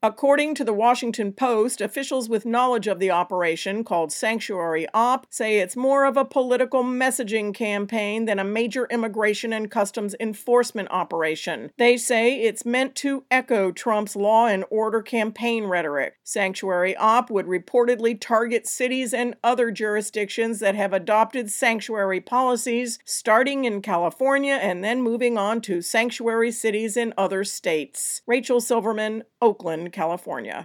According to the Washington Post, officials with knowledge of the operation, called Sanctuary Op, say it's more of a political messaging campaign than a major immigration and customs enforcement operation. They say it's meant to echo Trump's law and order campaign rhetoric. Sanctuary Op would reportedly target cities and other jurisdictions that have adopted sanctuary policies, starting in California and then moving on to sanctuary cities in other states. Rachel Silverman, Oakland, California.